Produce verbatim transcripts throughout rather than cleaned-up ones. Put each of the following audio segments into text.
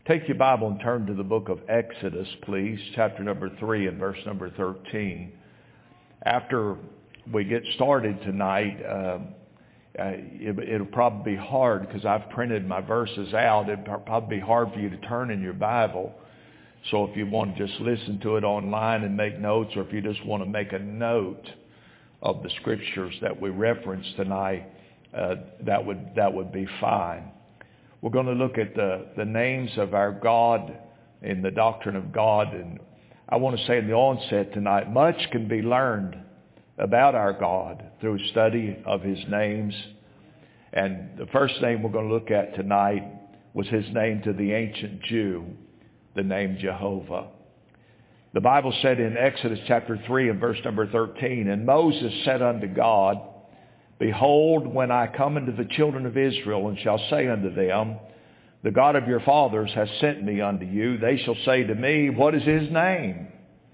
Take your Bible and turn to the book of Exodus, please, chapter number three and verse number thirteen. After we get started tonight, uh, uh, it, it'll probably be hard because I've printed my verses out. It'll probably be hard for you to turn in your Bible. So if you want to just listen to it online and make notes, or if you just want to make a note of the scriptures that we reference tonight, uh, that would that would be fine. We're going to look at the, the names of our God in the doctrine of God. And I want to say in the onset tonight, much can be learned about our God through study of his names. And the first name we're going to look at tonight was his name to the ancient Jew, the name Jehovah. The Bible said in Exodus chapter three and verse number thirteen, "And Moses said unto God, Behold, when I come unto the children of Israel, and shall say unto them, The God of your fathers has sent me unto you, they shall say to me, What is his name?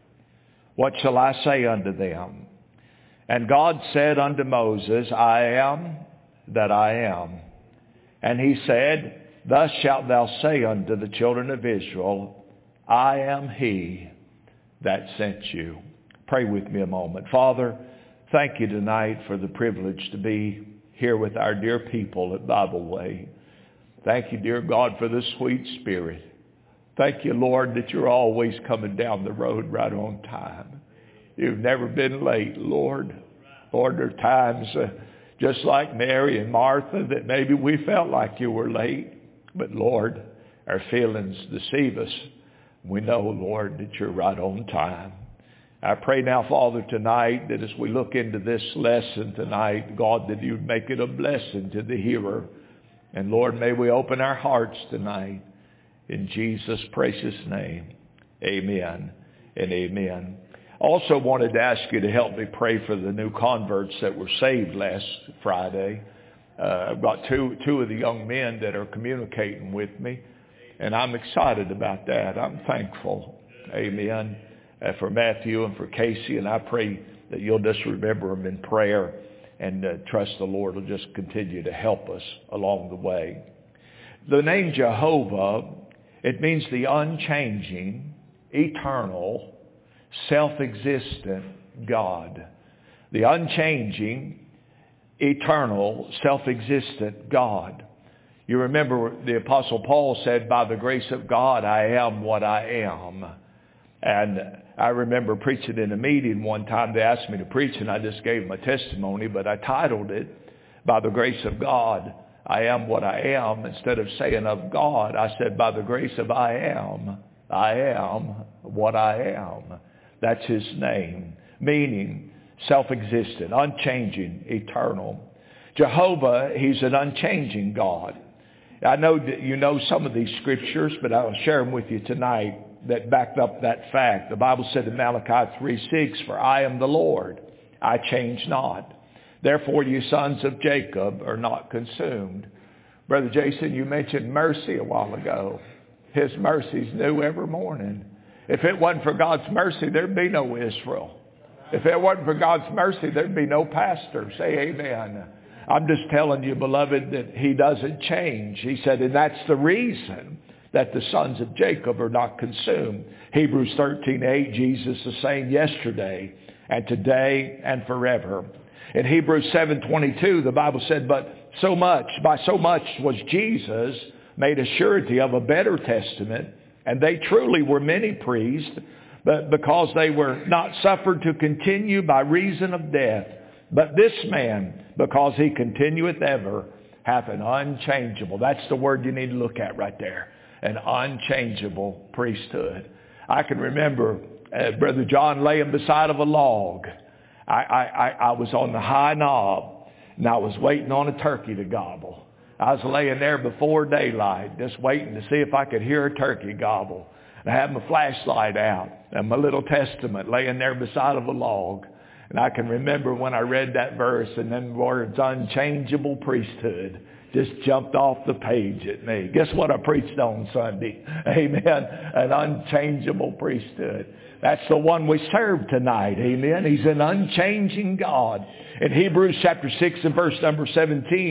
What shall I say unto them? And God said unto Moses, I am that I am. And he said, Thus shalt thou say unto the children of Israel, I am he that sent you." Pray with me a moment. Father, thank you tonight for the privilege to be here with our dear people at Bible Way. Thank you, dear God, for the sweet Spirit. Thank you, Lord, that you're always coming down the road right on time. You've never been late, Lord. Lord, there are times, uh, just like Mary and Martha, that maybe we felt like you were late. But Lord, our feelings deceive us. We know, Lord, that you're right on time. I pray now, Father, tonight that as we look into this lesson tonight, God, that you'd make it a blessing to the hearer. And Lord, may we open our hearts tonight in Jesus' precious name. Amen and amen. Also wanted to ask you to help me pray for the new converts that were saved last Friday. Uh, I've got two, two of the young men that are communicating with me, and I'm excited about that. I'm thankful. Amen. Uh, for Matthew and for Casey, and I pray that you'll just remember them in prayer and uh, trust the Lord will just continue to help us along the way. The name Jehovah, it means the unchanging, eternal, self-existent God. The unchanging, eternal, self-existent God. You remember the Apostle Paul said, by the grace of God, I am what I am. And I remember preaching in a meeting one time. They asked me to preach, and I just gave them a testimony, but I titled it, By the Grace of God, I Am What I Am. Instead of saying of God, I said, by the grace of I am, I am what I am. That's his name, meaning self-existent, unchanging, eternal. Jehovah, he's an unchanging God. I know that you know some of these scriptures, but I'll share them with you tonight that backed up that fact. The Bible said in Malachi three six, For I am the Lord, I change not. Therefore you sons of Jacob are not consumed. Brother Jason, you mentioned mercy a while ago. His mercy's new every morning. If it wasn't for God's mercy, there'd be no Israel. If it wasn't for God's mercy, there'd be no pastor. Say amen. I'm just telling you, beloved, that he doesn't change. He said, and that's the reason that the sons of Jacob are not consumed. Hebrews thirteen eight, Jesus the same yesterday and today and forever. In Hebrews seven twenty-two, the Bible said, but so much, by so much was Jesus made a surety of a better testament, and they truly were many priests, but because they were not suffered to continue by reason of death. But this man, because he continueth ever, hath an unchangeable. That's the word you need to look at right there. An unchangeable priesthood. I can remember uh, Brother John laying beside of a log. I, I, I was on the high knob, and I was waiting on a turkey to gobble. I was laying there before daylight, just waiting to see if I could hear a turkey gobble. And I had my flashlight out and my little testament laying there beside of a log. And I can remember when I read that verse, and then the words unchangeable priesthood just jumped off the page at me. Guess what I preached on Sunday? Amen. An unchangeable priesthood. That's the one we serve tonight. Amen. He's an unchanging God. In Hebrews chapter six and verse number seventeen,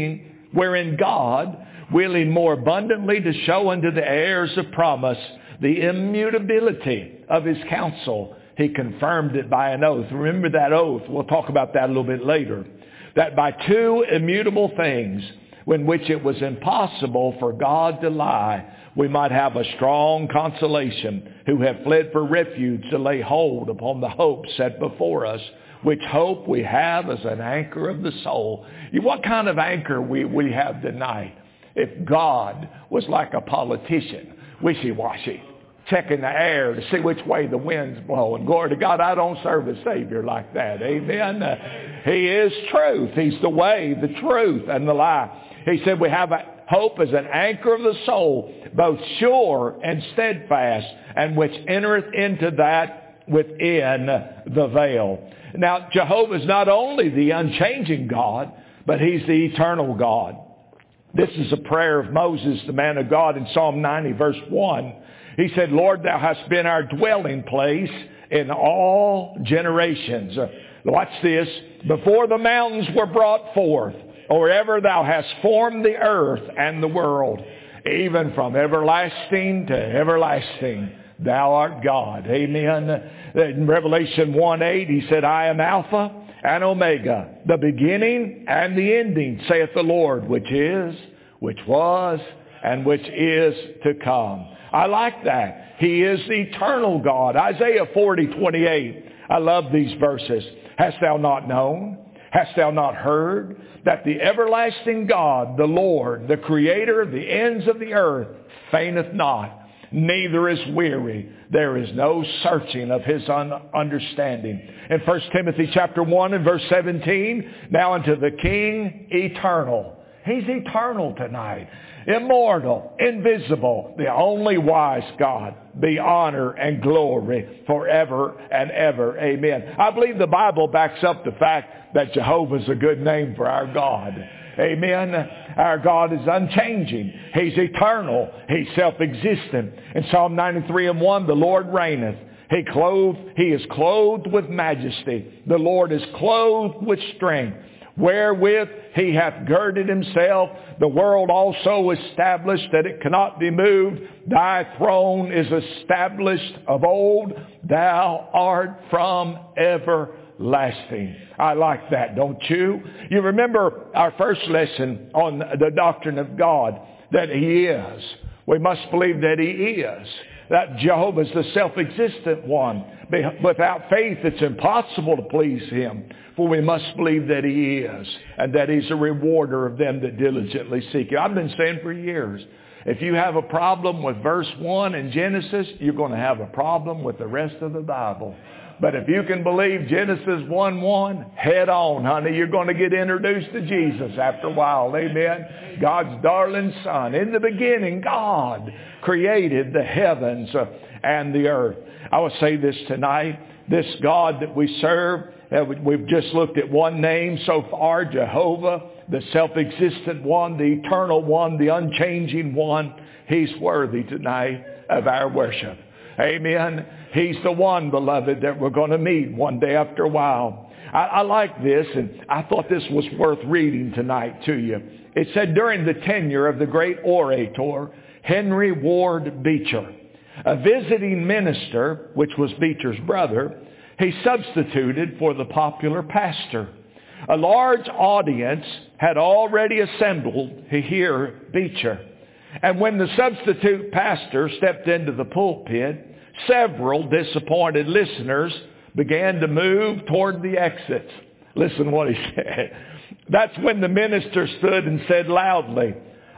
wherein God, willing more abundantly to show unto the heirs of promise the immutability of his counsel, he confirmed it by an oath. Remember that oath. We'll talk about that a little bit later. That by two immutable things, in which it was impossible for God to lie, we might have a strong consolation, who have fled for refuge to lay hold upon the hope set before us, which hope we have as an anchor of the soul. What kind of anchor we, we have tonight? If God was like a politician, wishy-washy, checking the air to see which way the wind's blowing. Glory to God, I don't serve a Savior like that. Amen. Uh, he is truth. He's the way, the truth, and the life. He said we have a hope as an anchor of the soul, both sure and steadfast, and which entereth into that within the veil. Now, Jehovah is not only the unchanging God, but he's the eternal God. This is a prayer of Moses, the man of God, in Psalm ninety, verse one. He said, Lord, thou hast been our dwelling place in all generations. Watch this. Before the mountains were brought forth, or ever thou hast formed the earth and the world, even from everlasting to everlasting, thou art God. Amen. In Revelation one eight, he said, I am Alpha and Omega, the beginning and the ending, saith the Lord, which is, which was, and which is to come. I like that. He is the eternal God. Isaiah forty twenty-eight. I love these verses. Hast thou not known? Hast thou not heard that the everlasting God, the Lord, the creator of the ends of the earth, fainteth not, neither is weary. There is no searching of his un- understanding. In First Timothy chapter one and verse seventeen, now unto the King eternal. He's eternal tonight. Immortal, invisible, the only wise God, be honor and glory forever and ever. Amen. I believe the Bible backs up the fact that Jehovah is a good name for our God. Amen. Our God is unchanging. He's eternal. He's self-existent. In Psalm ninety-three and one, the Lord reigneth. He clothed, He is clothed with majesty. The Lord is clothed with strength, wherewith he hath girded himself. The world also established that it cannot be moved. Thy throne is established of old. Thou art from everlasting. I like that, don't you? You remember our first lesson on the doctrine of God, that he is. We must believe that he is. That Jehovah is the self-existent one. Without faith, it's impossible to please him. For we must believe that he is, and that he's a rewarder of them that diligently seek him. I've been saying for years, if you have a problem with verse one in Genesis, you're going to have a problem with the rest of the Bible. But if you can believe Genesis one one, head on, honey. You're going to get introduced to Jesus after a while. Amen. God's darling Son. In the beginning, God created the heavens and the earth. I will say this tonight. This God that we serve, we've just looked at one name so far, Jehovah, the self-existent one, the eternal one, the unchanging one. He's worthy tonight of our worship. Amen. He's the one, beloved, that we're going to meet one day after a while. I, I like this, and I thought this was worth reading tonight to you. It said, during the tenure of the great orator, Henry Ward Beecher, a visiting minister, which was Beecher's brother, he substituted for the popular pastor. A large audience had already assembled to hear Beecher. And when the substitute pastor stepped into the pulpit, several disappointed listeners began to move toward the exits. Listen to what he said. That's when the minister stood and said loudly,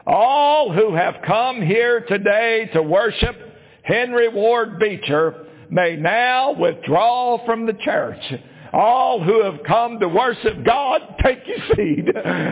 all who have come here today to worship Henry Ward Beecher may now withdraw from the church. All who have come to worship God, take your seat.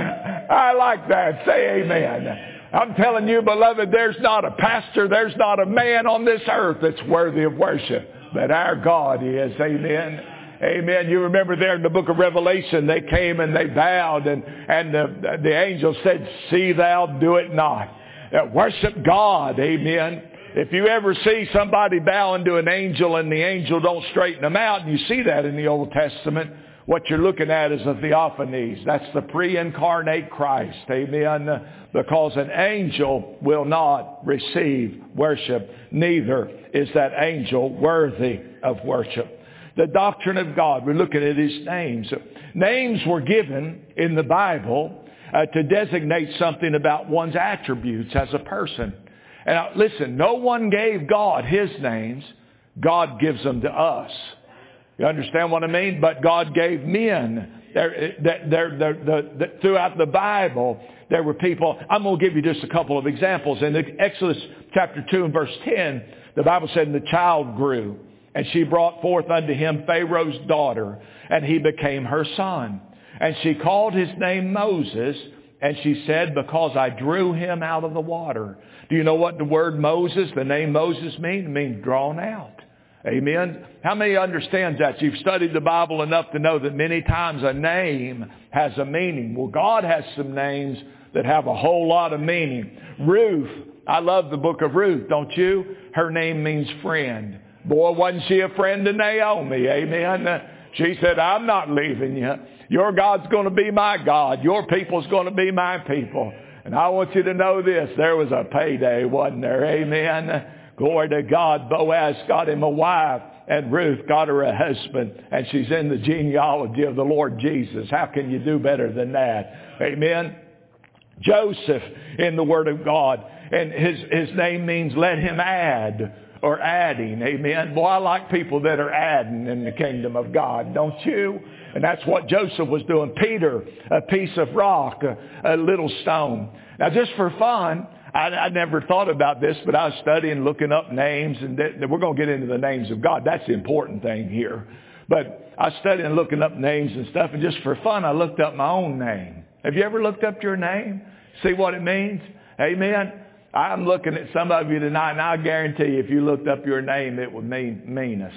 I like that. Say amen. I'm telling you, beloved, there's not a pastor, there's not a man on this earth that's worthy of worship, but our God is. Amen. Amen. You remember there in the book of Revelation, they came and they bowed, and, and the, the angel said, see thou do it not. Uh, worship God. Amen. If you ever see somebody bowing to an angel and the angel don't straighten them out, and you see that in the Old Testament, What you're looking at is a theophanies. That's the pre-incarnate Christ. Amen. Because an angel will not receive worship. Neither is that angel worthy of worship. The doctrine of God. We're looking at His names. Names were given in the Bible uh, to designate something about one's attributes as a person. And now, listen, no one gave God His names. God gives them to us. You understand what I mean? But God gave men. There, there, there, there, the, the, throughout the Bible, there were people. I'm going to give you just a couple of examples. In Exodus chapter two and verse ten, the Bible said, and the child grew, and she brought forth unto him Pharaoh's daughter, and he became her son. And she called his name Moses, and she said, because I drew him out of the water. Do you know what the word Moses, the name Moses means? It means drawn out. Amen. How many understands that? You've studied the Bible enough to know that many times a name has a meaning. Well, God has some names that have a whole lot of meaning. Ruth, I love the book of Ruth, don't you? Her name means friend. Boy, wasn't she a friend to Naomi? Amen. She said, I'm not leaving you. Your God's going to be my God. Your people's going to be my people. And I want you to know this. There was a payday, wasn't there? Amen. Glory to God. Boaz got him a wife, and Ruth got her a husband, and she's in the genealogy of the Lord Jesus. How can you do better than that? Amen. Joseph in the Word of God, and his, his name means let him add, or adding. Amen. Boy, I like people that are adding in the kingdom of God, don't you? And that's what Joseph was doing. Peter, a piece of rock, a, a little stone. Now, just for fun, I, I never thought about this, but I was studying, looking up names, and th- we're going to get into the names of God. That's the important thing here. But I was studying, looking up names and stuff, and just for fun, I looked up my own name. Have you ever looked up your name? See what it means? Amen. I'm looking at some of you tonight, and I guarantee you, if you looked up your name, it would mean meanness.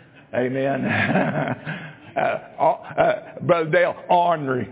Amen. Uh, uh, Brother Dale, ornery.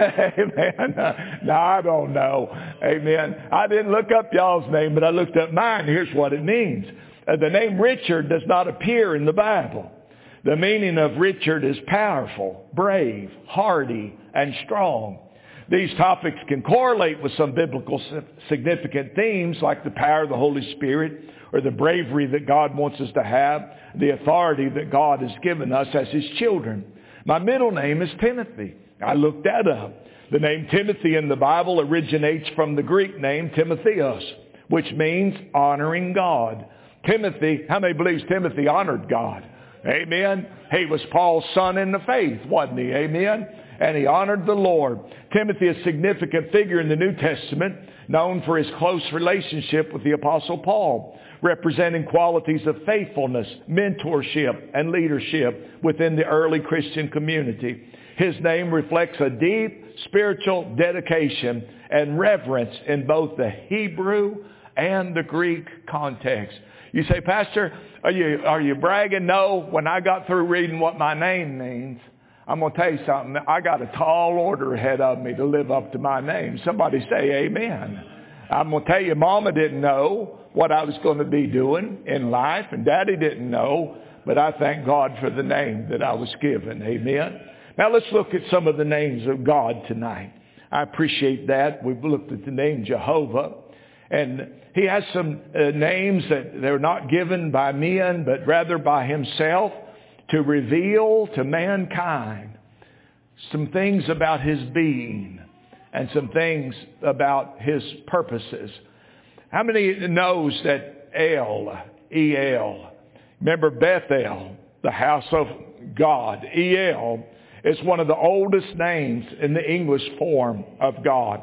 Amen. Uh, no, I don't know. Amen. I didn't look up y'all's name, but I looked up mine. Here's what it means. Uh, the name Richard does not appear in the Bible. The meaning of Richard is powerful, brave, hardy, and strong. These topics can correlate with some biblical significant themes like the power of the Holy Spirit, or the bravery that God wants us to have, the authority that God has given us as His children. My middle name is Timothy. I looked that up. The name Timothy in the Bible originates from the Greek name Timotheos, which means honoring God. Timothy, how many believes Timothy honored God? Amen. He was Paul's son in the faith, wasn't he? Amen. And he honored the Lord. Timothy is a significant figure in the New Testament, known for his close relationship with the Apostle Paul, representing qualities of faithfulness, mentorship, and leadership within the early Christian community. His name reflects a deep spiritual dedication and reverence in both the Hebrew and the Greek context. You say, Pastor, are you, are you bragging? No. When I got through reading what my name means, I'm going to tell you something. I got a tall order ahead of me to live up to my name. Somebody say amen. I'm going to tell you, Mama didn't know what I was going to be doing in life, and Daddy didn't know, but I thank God for the name that I was given. Amen. Now let's look at some of the names of God tonight. I appreciate that. We've looked at the name Jehovah, and He has some uh, names that they're not given by men, but rather by Himself, to reveal to mankind some things about His being and some things about His purposes. How many knows that El, E L, remember Bethel, the house of God, E L, is one of the oldest names in the English form of God.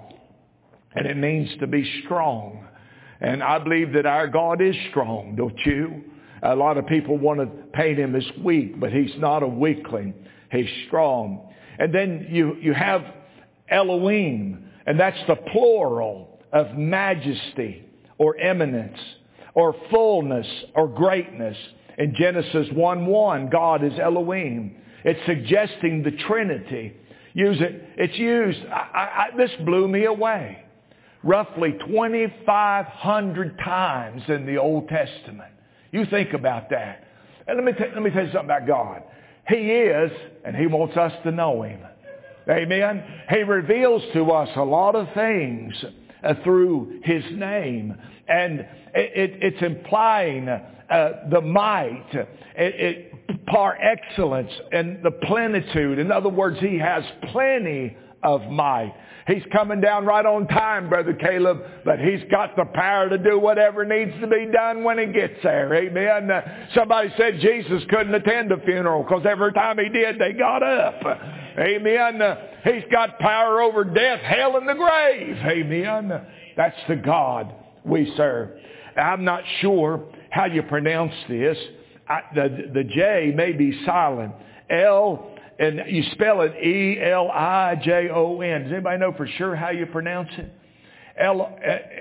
And it means to be strong. And I believe that our God is strong, don't you? A lot of people want to paint Him as weak, but He's not a weakling. He's strong. And then you, you have Elohim, and that's the plural of majesty or eminence or fullness or greatness. In Genesis one one, God is Elohim. It's suggesting the Trinity. Use it. It's used. I, I, this blew me away. Roughly twenty-five hundred times in the Old Testament. You think about that. And let me, t- let me tell you something about God. He is, and He wants us to know Him. Amen. He reveals to us a lot of things uh, through His name. And it, it, it's implying uh, the might, it, it, par excellence, and the plenitude. In other words, He has plenty of might. He's coming down right on time, Brother Caleb, but He's got the power to do whatever needs to be done when He gets there. Amen. Uh, somebody said Jesus couldn't attend a funeral because every time He did, they got up. Amen. Uh, he's got power over death, hell, and the grave. Amen. Uh, that's the God we serve. I'm not sure how you pronounce this. I, the, the J may be silent. L, and you spell it E L I J O N. Does anybody know for sure how you pronounce it? El,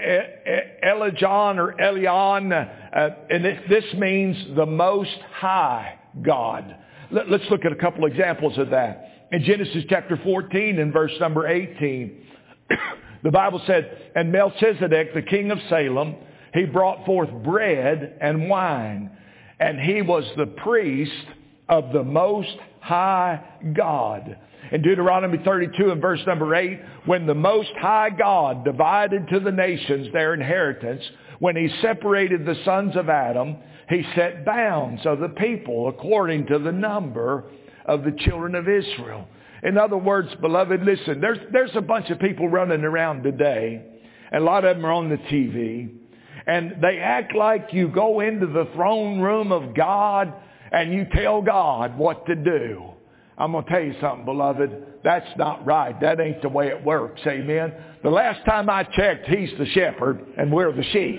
Elijon or Elion. Uh, and this, this means the Most High God. Let, let's look at a couple examples of that. In Genesis chapter fourteen and verse number eighteen, the Bible said, and Melchizedek, the king of Salem, he brought forth bread and wine, and he was the priest of the Most High God. In Deuteronomy thirty-two and verse number eight, when the Most High God divided to the nations their inheritance, when He separated the sons of Adam, He set bounds of the people according to the number of the children of Israel. In other words, beloved, listen, there's, there's a bunch of people running around today, and a lot of them are on the T V, and they act like you go into the throne room of God and you tell God what to do. I'm going to tell you something, beloved. That's not right. That ain't the way it works. Amen. The last time I checked, He's the shepherd and we're the sheep.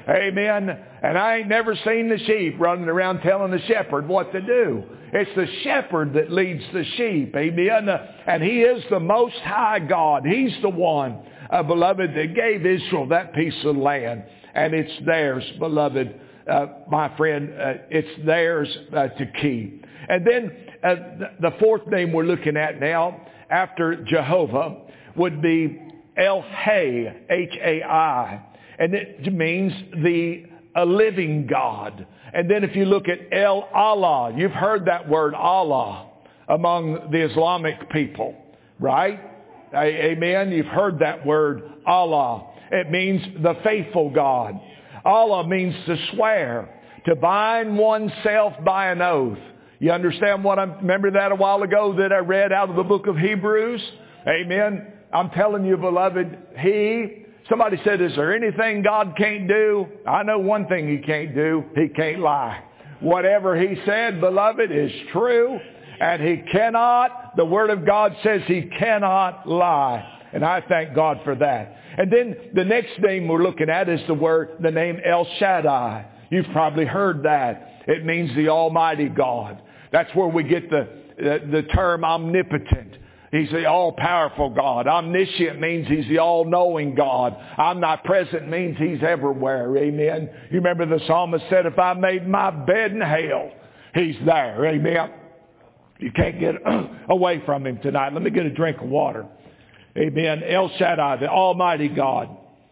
Amen. And I ain't never seen the sheep running around telling the shepherd what to do. It's the shepherd that leads the sheep. Amen. And He is the Most High God. He's the one, uh, beloved, that gave Israel that piece of land. And it's theirs, beloved, uh, my friend. Uh, it's theirs uh, to keep. And then uh, the fourth name we're looking at now after Jehovah would be El-Hay, H A I. And it means the a living God. And then if you look at El-Allah, you've heard that word Allah among the Islamic people, right? Amen. You've heard that word Allah. It means the faithful God. Allah means to swear, to bind oneself by an oath. You understand what I remember that a while ago that I read out of the book of Hebrews? Amen. I'm telling you, beloved, He, somebody said, is there anything God can't do? I know one thing He can't do. He can't lie. Whatever He said, beloved, is true. And He cannot, the Word of God says He cannot lie. And I thank God for that. And then the next name we're looking at is the word, the name El Shaddai. You've probably heard that. It means the Almighty God. That's where we get the, the, the term omnipotent. He's the all-powerful God. Omniscient means He's the all-knowing God. Omnipresent means He's everywhere. Amen. You remember the psalmist said, if I made my bed in hell, He's there. Amen. You can't get away from Him tonight. Let me get a drink of water. Amen. El Shaddai, the Almighty God.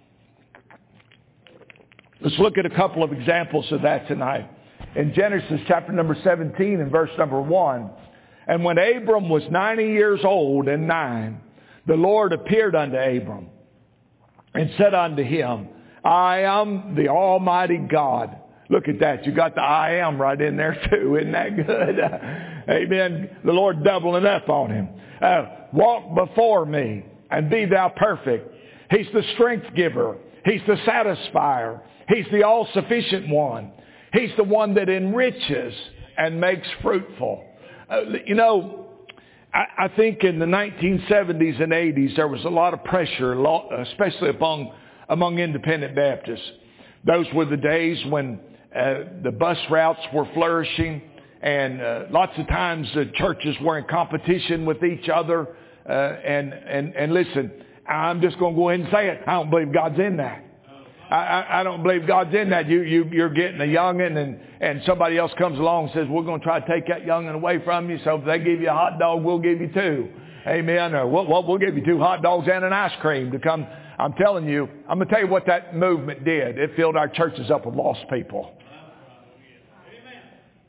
Let's look at a couple of examples of that tonight. In Genesis chapter number seventeen and verse number one. And when Abram was ninety years old and nine, the Lord appeared unto Abram and said unto him, I am the Almighty God. Look at that. You got the I am right in there too. Isn't that good? Amen. The Lord doubling up on him. Uh, walk before me and be thou perfect. He's the strength giver. He's the satisfier. He's the all-sufficient one. He's the one that enriches and makes fruitful. Uh, you know, I, I think in the nineteen seventies and eighties there was a lot of pressure, especially among, among independent Baptists. Those were the days when uh, the bus routes were flourishing, and uh, lots of times the churches were in competition with each other. Uh, and, and, and listen, I'm just going to go ahead and say it. I don't believe God's in that. I, I, I don't believe God's in that. You, you, you're getting a youngin' and, and somebody else comes along and says, we're going to try to take that youngin' away from you. So if they give you a hot dog, we'll give you two. Amen. Or we'll, we'll give you two hot dogs and an ice cream to come. I'm telling you, I'm going to tell you what that movement did. It filled our churches up with lost people.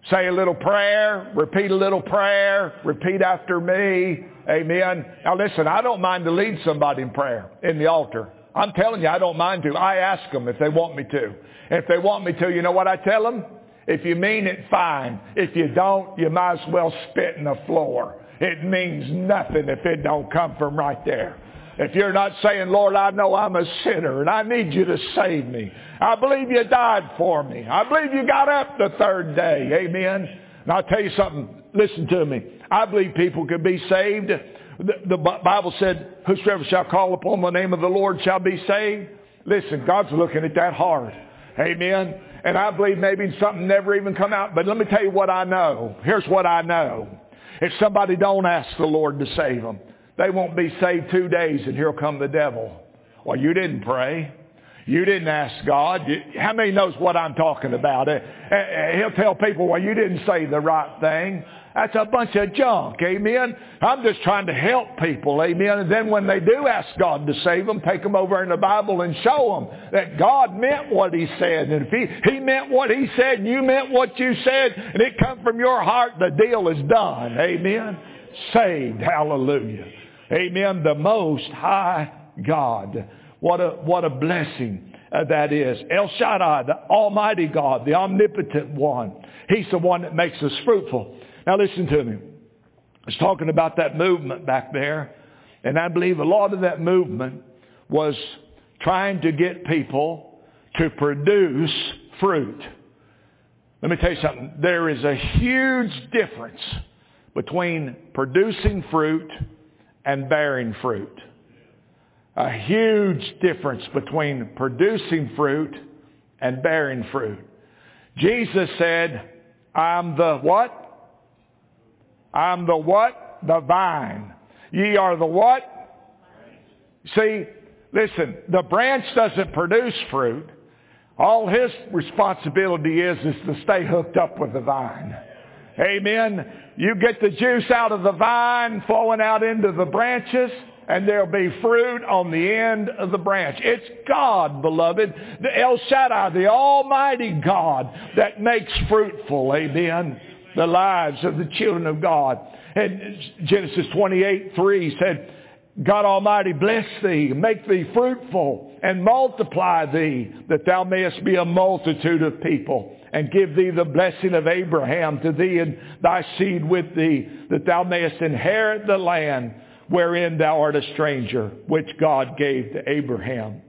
Say a little prayer, repeat a little prayer, repeat after me. Amen. Now listen, I don't mind to lead somebody in prayer in the altar. I'm telling you, I don't mind to. I ask them if they want me to. And if they want me to, you know what I tell them? If you mean it, fine. If you don't, you might as well spit in the floor. It means nothing if it don't come from right there. If you're not saying, Lord, I know I'm a sinner and I need you to save me. I believe you died for me. I believe you got up the third day. Amen. And I'll tell you something. Listen to me. I believe people can be saved. The, the Bible said, whosoever shall call upon the name of the Lord shall be saved. Listen, God's looking at that hard. Amen. And I believe maybe something never even come out. But let me tell you what I know. Here's what I know. If somebody don't ask the Lord to save them, they won't be saved two days and here come the devil. Well, you didn't pray. You didn't ask God. How many knows what I'm talking about? He'll tell people, well, you didn't say the right thing. That's a bunch of junk. Amen. I'm just trying to help people. Amen. And then when they do ask God to save them, take them over in the Bible and show them that God meant what He said. And if He, he meant what He said, and you meant what you said, and it come from your heart, the deal is done. Amen. Saved. Hallelujah. Amen. The Most High God. What a, what a blessing uh, that is. El Shaddai, the Almighty God, the Omnipotent One. He's the one that makes us fruitful. Now listen to me. I was talking about that movement back there. And I believe a lot of that movement was trying to get people to produce fruit. Let me tell you something. There is a huge difference between producing fruit and bearing fruit. A huge difference between producing fruit and bearing fruit. Jesus said, I'm the what? I'm the what? The vine. Ye are the what? See, listen, the branch doesn't produce fruit. All his responsibility is, is to stay hooked up with the vine. Amen. You get the juice out of the vine flowing out into the branches, and there'll be fruit on the end of the branch. It's God, beloved, the El Shaddai, the Almighty God that makes fruitful, amen, the lives of the children of God. And Genesis twenty-eight three said, God Almighty bless thee, make thee fruitful, and multiply thee, that thou mayest be a multitude of people, and give thee the blessing of Abraham to thee and thy seed with thee, that thou mayest inherit the land wherein thou art a stranger, which God gave to Abraham.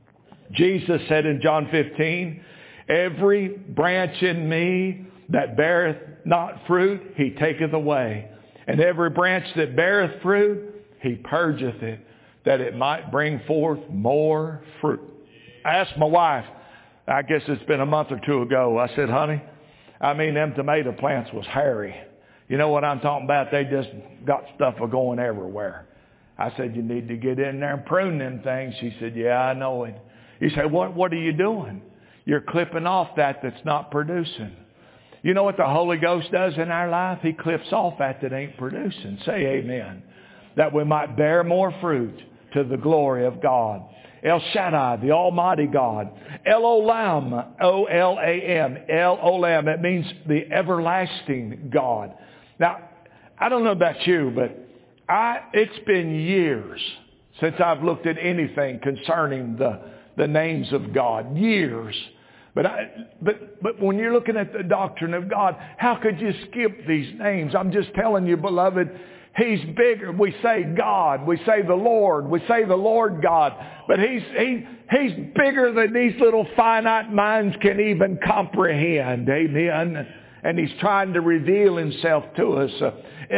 Jesus said in John fifteen, every branch in me that beareth not fruit, he taketh away. And every branch that beareth fruit, he purgeth it, that it might bring forth more fruit. I asked my wife, I guess it's been a month or two ago, I said, honey, I mean, them tomato plants was hairy. You know what I'm talking about? They just got stuff going everywhere. I said, you need to get in there and prune them things. She said, yeah, I know it. He said, what, what are you doing? You're clipping off that that's not producing. You know what the Holy Ghost does in our life? He clips off that that ain't producing. Say amen. That we might bear more fruit to the glory of God. El Shaddai, the Almighty God. El Olam, O L A M. El Olam, it means the everlasting God. Now, I don't know about you, but I, it's been years since I've looked at anything concerning the, the names of God. Years. But, I, but, but when you're looking at the doctrine of God, how could you skip these names? I'm just telling you, beloved, He's bigger. We say God. We say the Lord. We say the Lord God. But He's, he, He's bigger than these little finite minds can even comprehend. Amen. And He's trying to reveal Himself to us. Uh,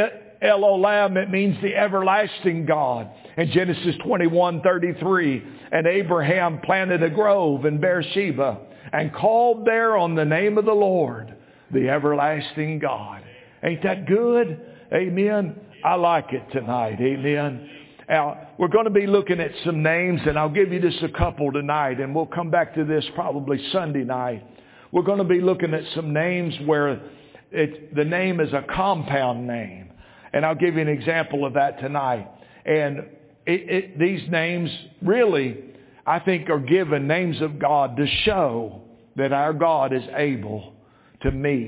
El Olam, it means the everlasting God. In Genesis twenty-one thirty-three, and Abraham planted a grove in Beersheba and called there on the name of the Lord, the everlasting God. Ain't that good? Amen. I like it tonight. Amen. Now, we're going to be looking at some names, and I'll give you just a couple tonight, and we'll come back to this probably Sunday night. We're going to be looking at some names where it, the name is a compound name. And I'll give you an example of that tonight. And it, it, these names really, I think, are given names of God to show that our God is able to meet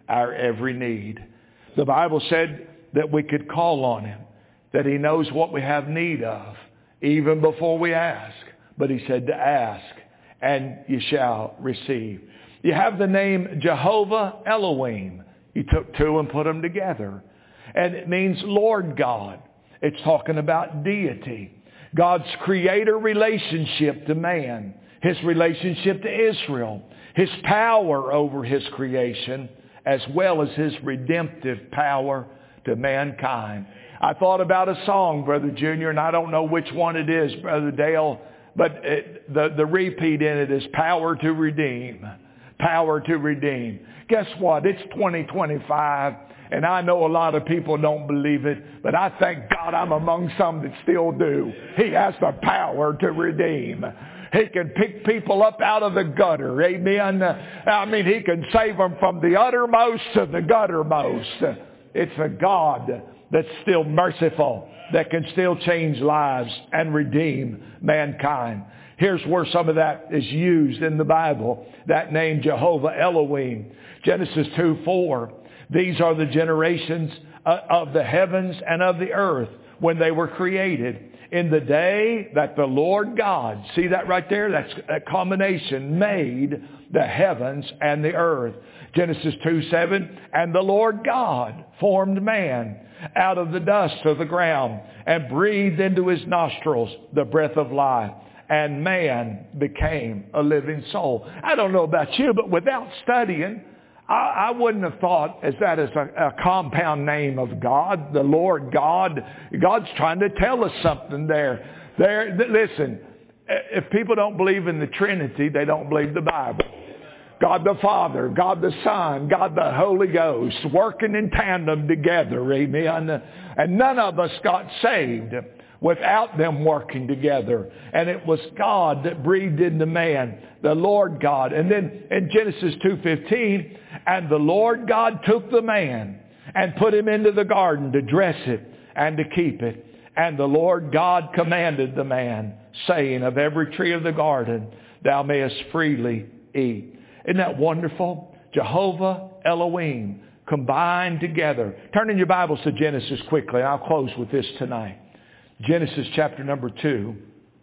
our every need. The Bible said that we could call on him, that he knows what we have need of, even before we ask. But he said to ask, and you shall receive. You have the name Jehovah Elohim. He took two and put them together. And it means Lord God. It's talking about deity. God's creator relationship to man. His relationship to Israel. His power over his creation, as well as his redemptive power to mankind. I thought about a song, Brother Junior, and I don't know which one it is, Brother Dale, but it, the, the repeat in it is power to redeem. Power to redeem. Guess what? It's twenty twenty-five, and I know a lot of people don't believe it, but I thank God I'm among some that still do. He has the power to redeem. He can pick people up out of the gutter. Amen. I mean, he can save them from the uttermost to the guttermost. It's a God that's still merciful, that can still change lives and redeem mankind. Here's where some of that is used in the Bible. That name, Jehovah Elohim. Genesis two four. These are the generations of the heavens and of the earth when they were created. In the day that the Lord God, see that right there? That's a combination, made the heavens and the earth. Genesis two seven, and the Lord God formed man out of the dust of the ground and breathed into his nostrils the breath of life. And man became a living soul. I don't know about you, but without studying, I, I wouldn't have thought as that as a, a compound name of God, the Lord God. God's trying to tell us something there. There, th- listen, if people don't believe in the Trinity, they don't believe the Bible. God the Father, God the Son, God the Holy Ghost, working in tandem together, amen. And none of us got saved without them working together. And it was God that breathed into man, the Lord God. And then in Genesis two fifteen, and the Lord God took the man and put him into the garden to dress it and to keep it. And the Lord God commanded the man, saying, of every tree of the garden thou mayest freely eat. Isn't that wonderful? Jehovah Elohim combined together. Turn in your Bibles to Genesis quickly. I'll close with this tonight. Genesis chapter number two.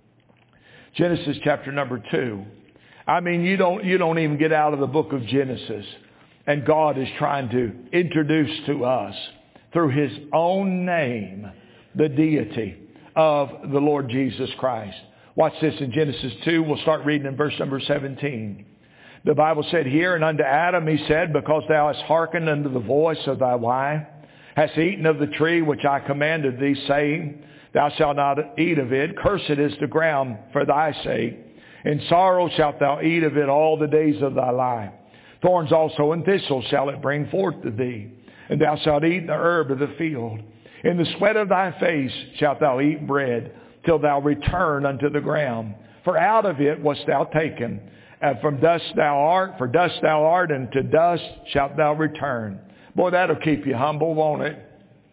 Genesis chapter number two. I mean, you don't, you don't even get out of the book of Genesis, and God is trying to introduce to us through his own name the deity of the Lord Jesus Christ. Watch this in Genesis two. We'll start reading in verse number seventeen. The Bible said here, and unto Adam he said, because thou hast hearkened unto the voice of thy wife, hast eaten of the tree which I commanded thee, saying, thou shalt not eat of it. Cursed is the ground for thy sake. In sorrow shalt thou eat of it all the days of thy life. Thorns also and thistles shall it bring forth to thee. And thou shalt eat the herb of the field. In the sweat of thy face shalt thou eat bread, till thou return unto the ground. For out of it wast thou taken. And from dust thou art, for dust thou art, and to dust shalt thou return. Boy, that'll keep you humble, won't it?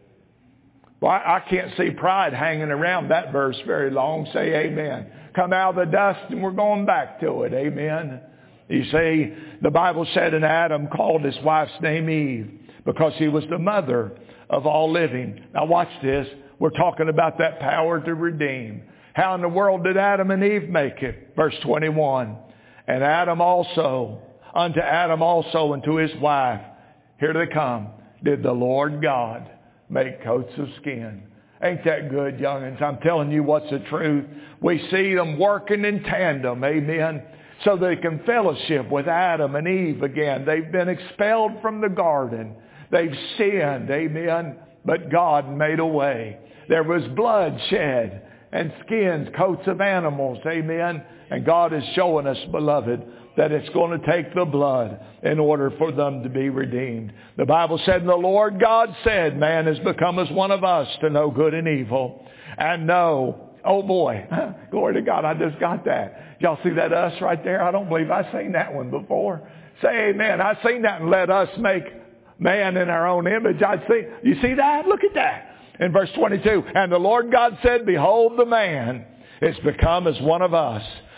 Well, I can't see pride hanging around that verse very long. Say amen. Come out of the dust and we're going back to it. Amen. You see, the Bible said, and Adam called his wife's name Eve because she was the mother of all living. Now watch this. We're talking about that power to redeem. How in the world did Adam and Eve make it? Verse twenty-one. And Adam also, unto Adam also and to his wife, here they come, did the Lord God make coats of skin. Ain't that good, young'uns? I'm telling you what's the truth. We see them working in tandem, amen, so they can fellowship with Adam and Eve again. They've been expelled from the garden. They've sinned, amen, but God made a way. There was blood shed and skins, coats of animals, amen. And God is showing us, beloved, that it's going to take the blood in order for them to be redeemed. The Bible said, and the Lord God said, man has become as one of us to know good and evil. And know, oh boy, glory to God, I just got that. Y'all see that us right there? I don't believe I've seen that one before. Say amen. I've seen that, and let us make man in our own image. I see. You see that? Look at that. In verse twenty-two, and the Lord God said, behold, the man is become as one of us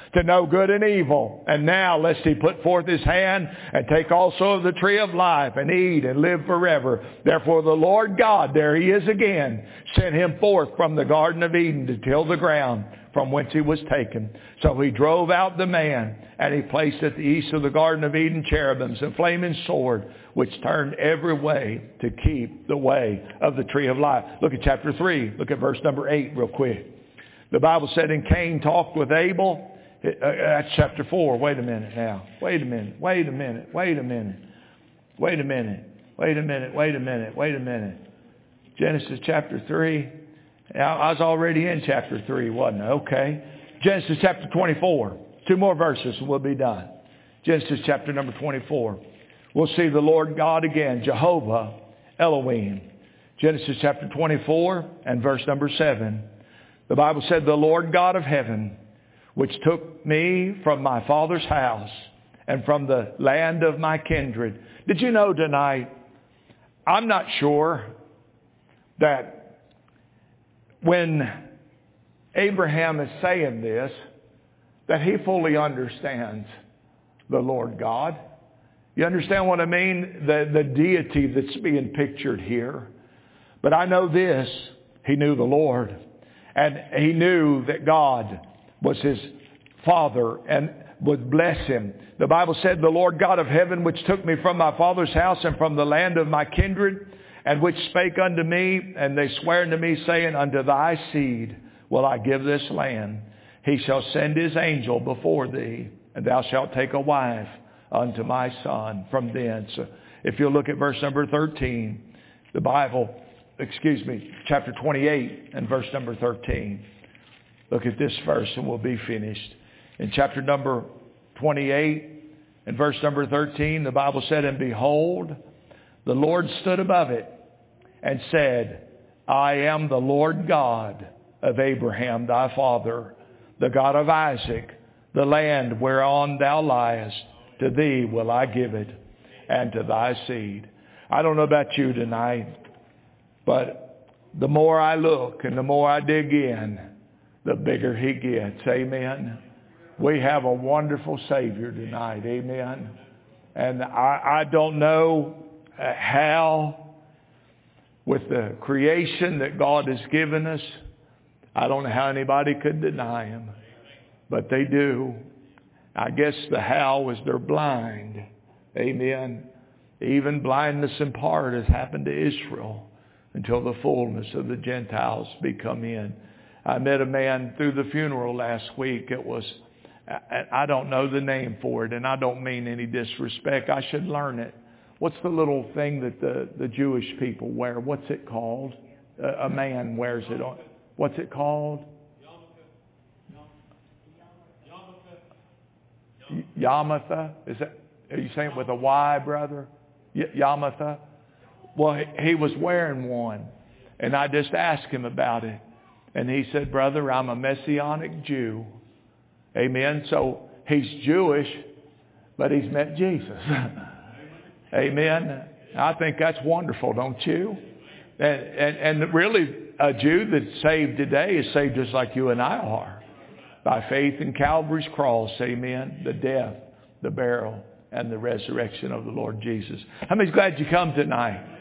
to know good and evil. And now lest he put forth his hand and take also of the tree of life and eat and live forever. Therefore the Lord God, there he is again, sent him forth from the Garden of Eden to till the ground from whence he was taken. So he drove out the man, and he placed at the east of the Garden of Eden cherubims and flaming sword, which turned every way to keep the way of the tree of life. Look at chapter three. Look at verse number eight real quick. The Bible said, and Cain talked with Abel. Uh, that's chapter four. Wait a minute now. Wait a minute. Wait a minute. Wait a minute. Wait a minute. Wait a minute. Wait a minute. Wait a minute. Genesis chapter three. I was already in chapter three, wasn't I? Okay. Genesis chapter twenty-four. Two more verses and we'll be done. Genesis chapter number twenty-four. We'll see the Lord God again, Jehovah Elohim. Genesis chapter twenty-four and verse number seven. The Bible said, the Lord God of heaven, which took me from my father's house and from the land of my kindred. Did you know tonight, I'm not sure that when Abraham is saying this, that he fully understands the Lord God. You understand what I mean? The, the deity that's being pictured here. But I know this, he knew the Lord. And he knew that God was his Father and would bless him. The Bible said, the Lord God of heaven, which took me from my father's house and from the land of my kindred, and which spake unto me, and they swear unto me, saying, unto thy seed will I give this land. He shall send his angel before thee, and thou shalt take a wife unto my son from thence. If you'll look at verse number thirteen, the Bible, excuse me, chapter twenty-eight and verse number thirteen. Look at this verse and we'll be finished. In chapter number twenty-eight and verse number thirteen, the Bible said, and behold, the Lord stood above it and said, I am the Lord God of Abraham thy father, the God of Isaac, the land whereon thou liest, to thee will I give it, and to thy seed. I don't know about you tonight, but the more I look and the more I dig in, the bigger he gets. Amen. We have a wonderful Savior tonight. Amen. And I, I don't know how, with the creation that God has given us, I don't know how anybody could deny him, but they do. I guess the how is they're blind. Amen. Even blindness in part has happened to Israel until the fullness of the Gentiles be come in. I met a man through the funeral last week. It was, I don't know the name for it, and I don't mean any disrespect. I should learn it. What's the little thing that the, the Jewish people wear? What's it called? A, a man wears it on. What's it called? Yamatha? Is that? Are you saying it with a Y, brother? Y- Yamatha? Well, he, he was wearing one, and I just asked him about it, and he said, "Brother, I'm a Messianic Jew." Amen. So he's Jewish, but he's met Jesus. Amen. I think that's wonderful, don't you? And, and, and really, a Jew that's saved today is saved just like you and I are. By faith in Calvary's cross, amen, the death, the burial, and the resurrection of the Lord Jesus. How many's glad you come tonight?